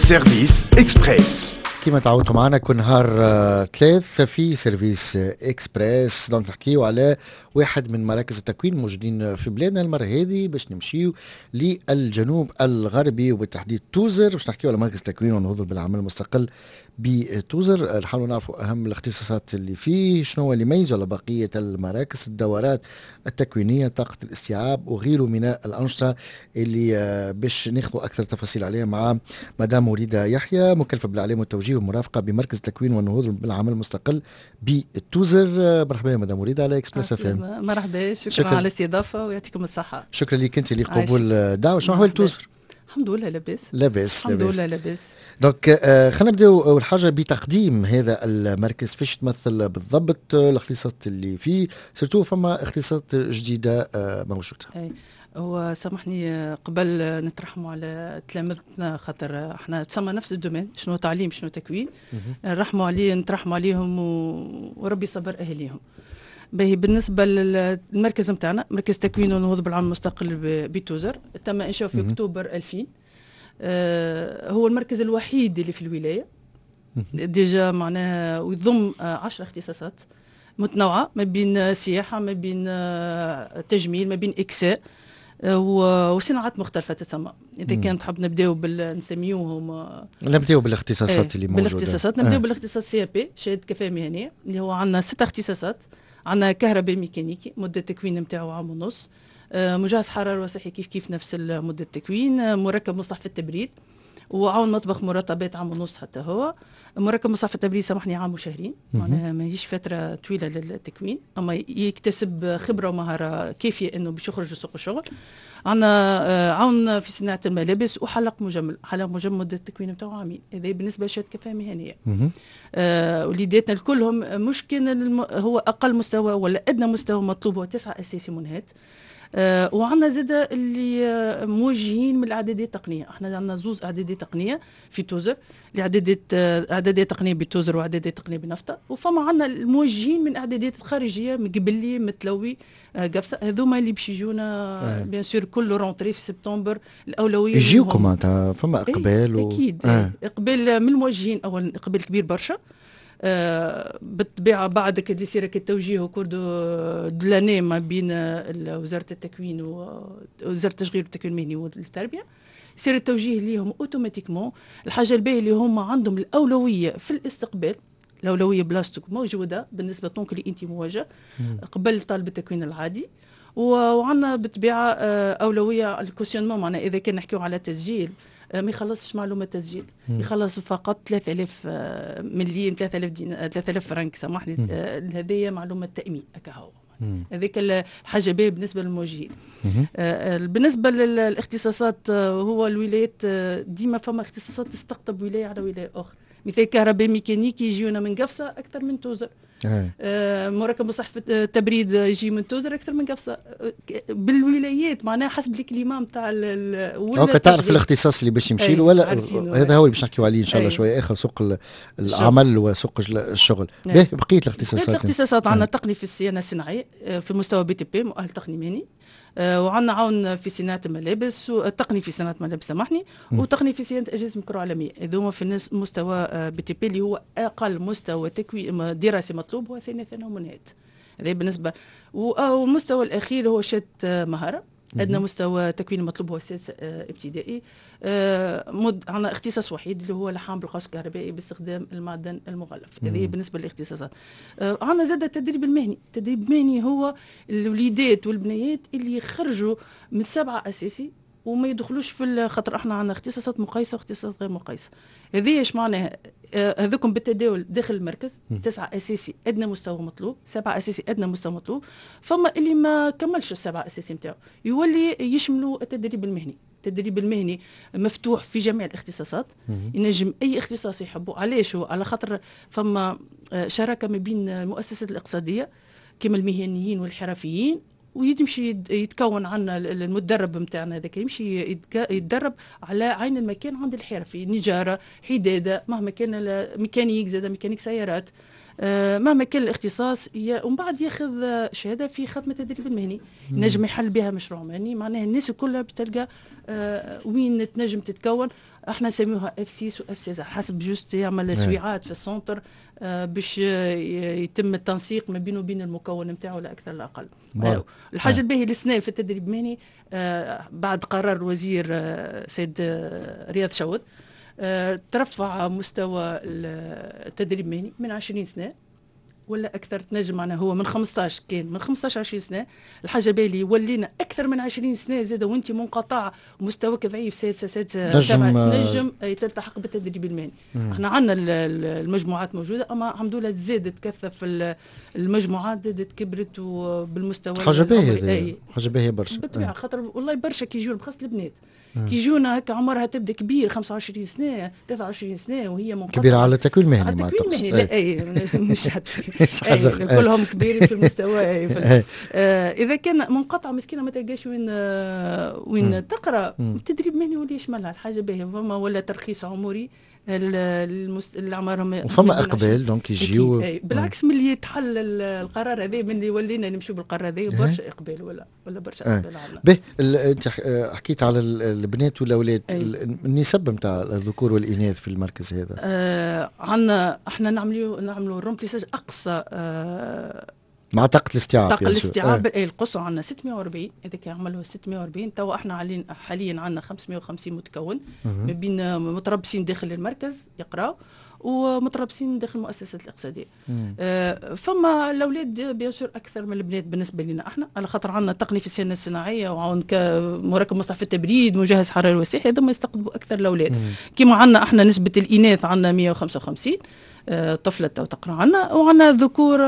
سيرفيس إكسبريس. كما تعودتوا معنا كل نهار ثلاث في سيرفيس إكسبريس. دونك نحكيو على واحد من مراكز التكوين موجودين في بلادنا. المرة هذه باش نمشيو للجنوب الغربي وبالتحديد توزر، باش نحكيو على مركز التكوين ونهضر بالعمل المستقل بتوزر. نحاولوا نعرفوا أهم الاختصاصات اللي فيه، شنو هو اللي يميزه على بقية المراكز، الدورات التكوينية، طاقة الاستيعاب وغيره من الأنشطة اللي باش ناخذوا أكثر تفاصيل عليها مع مدام وليدة يحيى، مكلفة بالإعلام والتوجيه والمرافقة بمركز التكوين والنهوض بالعمل المستقل بتوزر. مرحبا يا مدام وليدة على إكسبريس اف ام. مرحبا، شكرا على الاستضافة ويعطيكم الصحة. شكرا لك انت لقبول الدعوة. شنو احوال توزر؟ الحمد لله لاباس. الحمد لله لاباس. دونك خلينا نبداو اول حاجه بتقديم هذا المركز. فاش تمثل بالضبط الاختصاصات اللي فيه؟ سيرتو فما اختصاصات جديده موجوده. هو سامحني قبل نترحموا على تلامذتنا، خاطر احنا تسمى نفس الدومين، شنو تعليم شنو تكوين، نترحموا عليهم وربي يصبر اهاليهم. باهي بالنسبه للمركز نتاعنا، مركز تكوين ونهوض بالعمل المستقل بتوزر، تم انشاؤه في اكتوبر 2000. هو المركز الوحيد اللي في الولايه ديجا معناها، ويضم 10 اختصاصات متنوعه ما بين سياحه، ما بين تجميل، ما بين اكساء وصناعات مختلفه تسمى. اذا كانت حاب نبداو نسميوهم، نبداو بالاختصاصات اللي موجوده. بالاختصاصات نبداو بالاختصاص سي بي، شهاده كفاءه مهنيه، اللي هو عندنا 6 اختصاصات. عندنا كهرباء ميكانيكي، مده التكوين نتاعو عام ونص. مجهز حرارة وصحي كيف نفس مدة التكوين. مركب مصلح في التبريد، وعون مطبخ مرطبات عام ونص حتى هو. مركب مصلح في التبريد سامحني عام وشهرين، معناها ما هيش فترة طويلة للتكوين، أما يكتسب خبرة ومهارة كافية إنه باش يخرج لسوق الشغل. عندنا عون في صناعة الملابس وحلق مجمل. مدة التكوين نتاعو عامين. هذا بالنسبة لشهادة كفاءة مهنية. وليداتنا الكلهم مش كان هو أقل مستوى ولا أدنى مستوى مطلوب هو 9 أساسي منهات. وعندنا زادة اللي موجهين من الإعدادية التقنية. احنا عندنا زوز إعدادية تقنية في توزر، إعدادية تقنية بتوزر وإعدادية تقنية بنفطة. وفما عندنا الموجهين من إعداديات خارجية، من قبلي متلوي قفصة. هذوما اللي باش يجونا بيان سور كل رونتري في سبتمبر. الأولوية يجيوكم معناتها فما إقبال أكيد. إقبال من الموجهين، أول إقبال كبير برشا. بالطبيعة بعد كده يصير التوجيه وكردو دلاني ما بين وزارة التكوين ووزارة التشغيل والتكوين المهني والتربية، يصير التوجيه ليهم اوتوماتيكمون. الحاجة الباهية اللي هم عندهم الأولوية في الاستقبال، الأولوية بلاصتك موجودة بالنسبة لطونك اللي انت مواجه قبل طالب التكوين العادي. وعندنا بالطبيعة أولوية الكوسيونمون، معناها إذا كان نحكيو على تسجيل ما يخلصش معلومة تسجيل، يخلص فقط 3000 مليم، 3000 فرنك سامحني. هذه معلومة تأمين أكهو. هذيك الحاجة باهية بالنسبة للموجهين. بالنسبة للاختصاصات، هو الولايات ديما فما اختصاصات تستقطب ولاية على ولاية أخرى. مثل كهرباء ميكانيكي يجيونا من قفصة أكثر من توزر. مركب مصلح في التبريد يجي من توزر أكثر من قفصة. بالولايات معناها حسب الكليمة نتاع ولا تعرف الاختصاص اللي باش يمشي له، ولا هذا هو اللي باش نحكيو عليه إن شاء الله شوية آخر، سوق العمل وسوق الشغل. بقية الاختصاصات عندنا تقني في الصيانة الصناعية في مستوى بي تي بي، مؤهل تقني مهني. وعندنا عون في صناعة الملابس، وتقني في صناعة ملابس سامحني، وتقني في صيانة أجهزة ميكرو عالمية. هذوما في مستوى بي تي بي اللي هو أقل مستوى تكوين دراسي مطلوب، هو ثانوي منهات. هذا بالنسبة. والمستوى الأخير هو شهادة مهارة. أدنى مستوى تكوين مطلوب هو السادس ابتدائي. عندنا اختصاص وحيد اللي هو لحام بالقوس الكهربائي باستخدام المعدن المغلف. هذه بالنسبة للاختصاصات. عندنا زاد التدريب المهني. التدريب المهني هو الوليدات والبنيات اللي يخرجوا من 7 أساسي وما يدخلوش في خاطر احنا عندنا اختصاصات مقايسة واختصاصات غير مقايسة. هذه ايش معناها؟ هذوكم بالتداول داخل المركز 9 أساسي أدنى مستوى مطلوب، 7 أساسي أدنى مستوى مطلوب. فما اللي ما كملش 7 أساسي نتاعو يولي يشملوا التدريب المهني. التدريب المهني مفتوح في جميع الاختصاصات، ينجم أي اختصاص يحبوا. علاش؟ على خاطر فما شراكة ما بين المؤسسات الاقتصادية كما المهنيين والحرفيين، ويمشي يتكون عنا المدرب نتاعنا هذاك يمشي يتدرب على عين المكان عند الحرفي، نجارة، حدادة، مهما كان ميكانيك، زاد ميكانيك سيارات، مهما كان الاختصاص ومن بعد ياخذ شهاده في ختم التدريب المهني نجم يحل بها مشروع مهني. معناها الناس كلها بتلقى وين تنجم تتكون. احنا نسميوها F6 و F16 حسب جوست يعمل سويعات في السنتر باش يتم التنسيق ما بينه وبين المكون نتاعو لا اكثر لا اقل. الحاجه الباهيه للسنه في التدريب المهني بعد قرار الوزير سيد رياض شاود ترفع مستوى التدريب المهني من 20 سنه ولا اكثر. تنجم معناها هو من 15 كان من 15 20 سنه. الحاجه بالي ولينا اكثر من 20 سنه زاد وانت منقطع ومستواك ضعيف سادسه سبعه تنجم تلتحق بالتدريب المهني. احنا عندنا المجموعات موجوده اما الحمد لله زادت كثف المجموعات زادت كبرت وبالمستوى. حاجه باهيه حاجه باهيه برشا بالطبيعه خاطر والله برشا كي يجون خاصه البنات كي يجونا هكا عمرها تبدا كبير 25 سنه 23 سنه وهي منقطعه كبيره على التكوين المهني. على التكوين المهني لا اي مش كلهم كبيرين في المستوى. اذا كان منقطع مسكينه ما تلقاش وين تقرا التدريب المهني ولا يشملها. الحاجه باهيه فما ولا ترخيص عمري اللي عمرهم وفما اقبال دونك يجيو بالعكس من اللي يتحل القرار هذا من اللي ولينا نمشيو بالقرار هذا برشا اقبال ولا برشا اقبال على به. انت حكيت على البنات والاولاد النسب نتاع الذكور والاناث في المركز هذا. عندنا احنا نعملوا رومبليساج اقصى مع طاقة الاستيعاب. طاقة الاستيعاب القصوى عندنا 640. إذا كان عملوا 640 توا احنا حاليا عندنا 550 متكون ما بين متربصين داخل المركز يقراوا ومتربصين داخل المؤسسات الاقتصادية. فما الأولاد بيصير أكثر من البنات بالنسبة لنا احنا على خاطر عندنا تقني في السيانة الصناعية وعون كمراكب مصلح في التبريد مجهز حراري وسيحي هذا ما يستقطبوا أكثر الأولاد. كما عندنا احنا نسبة الإناث عندنا 155 طفلة تقرأ عنا وعنا ذكور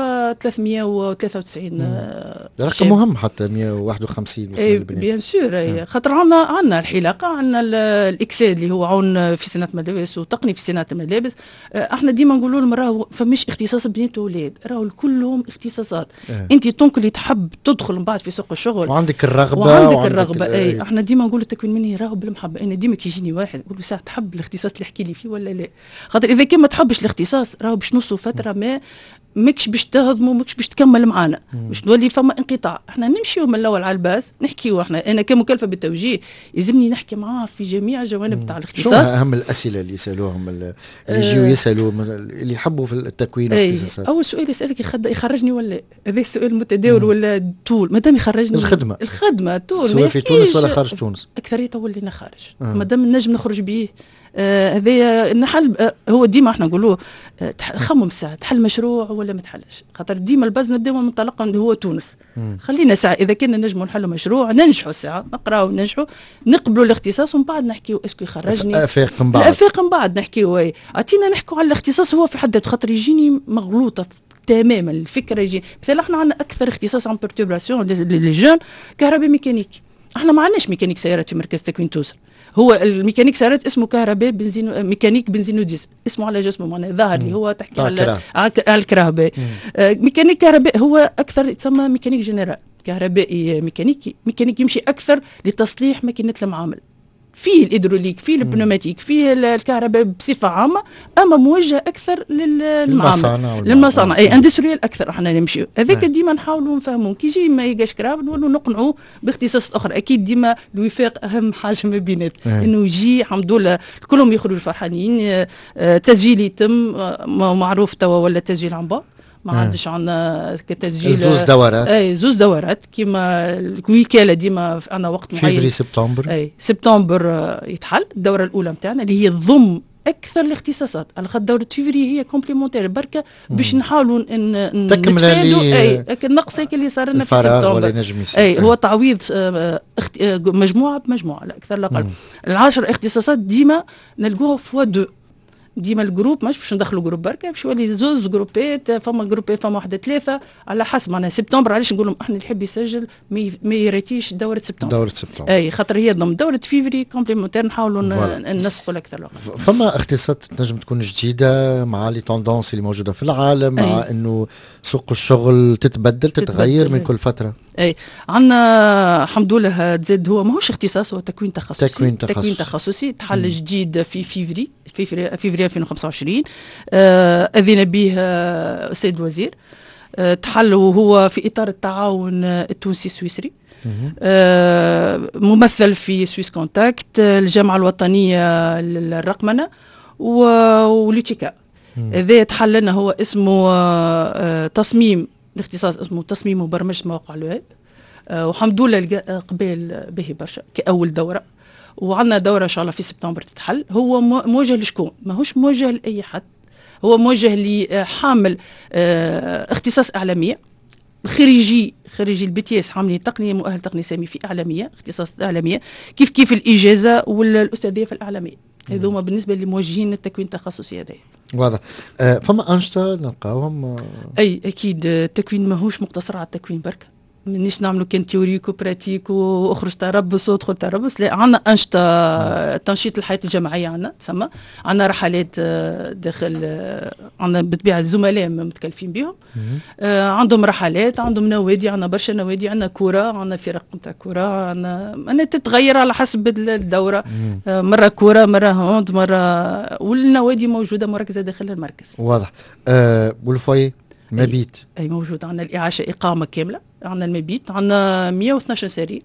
393 رقم مهم حتى 151 بيان سور. خاطر عنا الحلاقة عنا الإكساد اللي هو عون في صناعة ملابس وتقني في صناعة الملابس. احنا ديما نقولوا لهم راهو فمش اختصاص بنات وولاد راهو كلهم اختصاصات. انت طونك اللي تحب تدخل من بعد في سوق الشغل وعندك الرغبة احنا ديما نقولوا التكوين مني راهو بالمحبة. انا ديما كي يجيني واحد نقول له ساعة تحب الاختصاص اللي احكي لي فيه ولا لا. خاطر اذا كان ما تحبش الاختصاص راهو باش نوصلوا فتره ما ماكش باش تهضموا ماكش باش تكمل معنا باش نولي فما انقطاع. احنا نمشيو من الاول على الباس نحكيو انا كمكلفه بالتوجيه يلزمني نحكي معاه في جميع الجوانب تاع الاختصاص. شو اهم الاسئله اللي يسالوهم اللي يجيو يسالوا اللي يحبوا في التكوين والاختصاصات؟ اول سؤال يسالك يخرجني ولا هذا السؤال متداول ولا طول مادام يخرجني الخدمه طول سواء في تونس ولا خارج تونس اكثريه ولينا خارج مادام نجم نخرج به. هذا نحل هو ديما احنا نقولوه خمم ساعه تحل مشروع ولا ما تحلش. خاطر ديما الباز نبداو من منطلق اللي هو تونس. خلينا ساعه اذا كنا نجموا نحلوا مشروع ننجحوا ساعه نقراو ننجحوا نقبلوا الاختصاص ومن بعد نحكيو اسكو يخرجني افاق من بعد نحكيو اعطينا نحكوا على الاختصاص هو في حد ذاته. خاطر يجيني مغلوطه تماما الفكره يجي مثلا احنا عندنا اكثر اختصاص عن بيرتورباسيون لي جون كهرباء ميكانيك. احنا ما عندناش ميكانيك سيارات في مركز تكوين توصل. هو الميكانيك سيارات اسمه كهرباء بنزين ميكانيك بنزين وديزل اسمه على جسمه معناها ظاهر اللي هو تحكي على الكهرباء. ميكانيك كهرباء هو اكثر يتسمى ميكانيك جنرال كهربائي ميكانيك يمشي اكثر لتصليح ماكينات المعامل فيه الإدروليك فيه البنوماتيك فيه الكهرباء بصفة عامة أما موجه أكثر للمصانع أي اندستريال أكثر. احنا نمشي هذاك ديما نحاولوا نفهموا كي يجي ما يجاش كراب نولوا نقنعوا باختصاصات أخرى. أكيد ديما الوفاق أهم حاجة ما بينات إنه يجي الحمد لله كلهم يخرجوا فرحانين. تسجيل يتم معروف توا ولا تسجيل عن بعد ما عادش عندنا كتسجيل زوز دورات زوز دورات كيما الوكاله ديما عندنا وقت معين فيفري سبتمبر سبتمبر يتحل الدوره الاولى نتاعنا اللي هي تضم اكثر الاختصاصات على خاطر دوره فيفري هي كومبليمونتير بركه باش نحاولوا نتفادوا النقص اللي صار لنا في سبتمبر. هو تعويض مجموعه بمجموعه لا اكثر لا اقل. العشر اختصاصات ديما نلقوها في 2 ديما الجروب مش باش ندخلوا جروب بركه باش يولي زوز جروبات فما جروبات فما واحده 3 على حسب معناها سبتمبر. علاش نقول لهم احنا اللي يحب يسجل ما يريتيش دوره سبتمبر خاطر هي ضمن دوره فيفري كومبليمونتير نحاولوا ننسقوا اكثر. فما اختصاصات تنجم تكون جديده مع لي توندونس اللي موجوده في العالم مع انه سوق الشغل تتغير من كل فتره. عندنا الحمد لله تزاد هو ماهوش اختصاص هو تكوين تخصصي تحل جديد في فيفري 2025. أذن به السيد الوزير. تحل وهو في إطار التعاون التونسي السويسري، ممثل في سويس كونتاكت، الجامعة الوطنية للرقمنة ولوتيكا. هذا يتحل لنا هو اسمه تصميم، الاختصاص اسمه تصميم وبرمجة مواقع الويب. وحمد لله قبل به برشا كأول دورة، وعندنا دورة إن شاء الله في سبتمبر تتحل. هو موجه لشكون؟ ماهوش موجه لأي حد، هو موجه لحامل اختصاص إعلامية، خريجي البي تي اس حاملين تقنية مؤهل تقني سامي في إعلامية، اختصاص إعلامية، كيف الإجازة والأستاذية في الإعلامية. هذوما بالنسبة لموجهين التكوين التخصصي هذا. واضح. فما أنشطة نلقاوهم؟ أي أكيد. التكوين ماهوش مقتصر على التكوين بركة، منيش نعملوا كان تيوريك وبراتيك واخرج تربص وادخل تربص. لا، عندنا أنشطة تنشيط الحياة الجماعية، عندنا تسمى، عندنا رحلات داخل، عندنا بالطبيعة الزملاء متكلفين بهم، عندهم رحلات، عندهم نوادي، عندنا برشا نوادي، عندنا كورة، عندنا فرق نتاع كورة، عندنا تتغير على حسب الدورة، مرة كورة، مرة هوند، مرة، والنوادي موجودة مركزة داخل المركز. واضح. والفوي مبيت أي موجود. عندنا الإعاشة إقامة كاملة، عندنا المبيت، عندنا 112 سرير.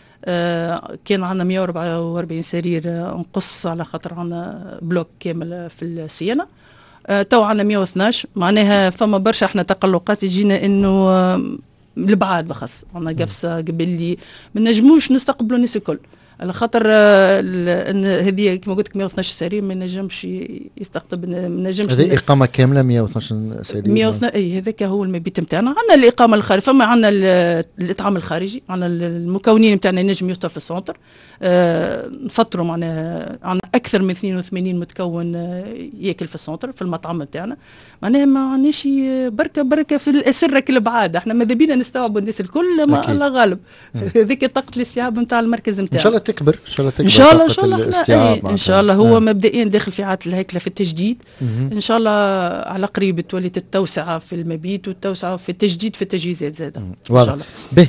كان عندنا 144 سرير نقص على خاطر عندنا بلوك كامل في السيانة. تو عندنا 112. معناها فما برشا احنا تقلقات يجينا انه البعاد بخص عندنا قفصة قبل لي ما نجموش نستقبلوا الناس الكل، على خاطر ان هذه كما قلت لك 112 سرير ما نجمش يستقطب، ما نجمش. هذه اقامه كامله 112 سرير. 112 اي هذاك هو المبيت نتاعنا. عندنا الاقامه الخارجيه، فما عندنا الاطعام الخارجي، عندنا المكونين نتاعنا ينجم يفطر في السونتر. نفطروا معناها عندنا اكثر من 82 متكون ياكل في السونتر في المطعم نتاعنا. معناها ما عندناش بركه في الاسره كل بعاد، احنا ماذا بينا نستوعبوا الناس الكل، ما الله غالب. هذيك طاقه الاستيعاب نتاع المركز نتاعنا. ان شاء الله تكبر، ان شاء الله تكبر، ان شاء الله، ان شاء الله، ان شاء الله. هو مبدئيا داخل في عاده الهيكله في التجديد. ان شاء الله على قريب تولي التوسعه في المبيت والتوسعه في التجديد في التجهيزات زاده ان شاء الله. به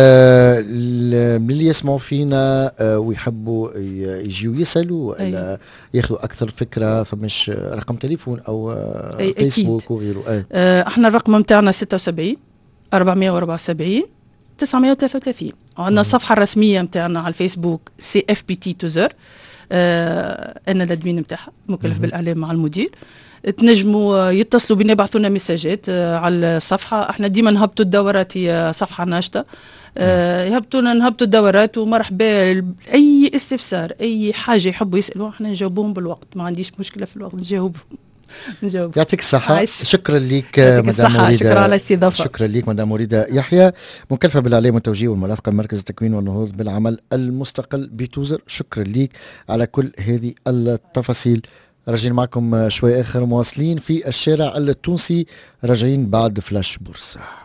اللي يسمعوا فينا ويحبوا يجيوا يسالوا ولا ياخذوا اكثر فكره، فمش رقم تليفون او فيسبوك وغيره؟ احنا الرقم نتاعنا 76 474 933. عندنا الصفحه الرسميه نتاعنا على الفيسبوك سي اف بي تي توزر، انا الادمين نتاعها مكلف بالاعلام مع المدير. تنجموا يتصلوا بنا، يبعثوا لنا مساجات على الصفحه. احنا ديما نهبطوا الدورات، هي صفحه ناشطه، نهبطوا الدورات، ومرحبا اي استفسار اي حاجه يحبوا يسالوا احنا نجاوبهم بالوقت، ما عنديش مشكله في الوقت نجاوبهم. يعطيك الصحة. شكرا لك مدام مريدة، شكرا على الاستضافة. شكرا لك مدام مريدة يحيى، مكلفة بالإعلام والتوجيه والمرافقة مركز التكوين والنهوض بالعمل المستقل بتوزر. شكرا لك على كل هذه التفاصيل. راجعين معكم شوي آخر، مواصلين في الشارع التونسي، راجعين بعد فلاش بورصة.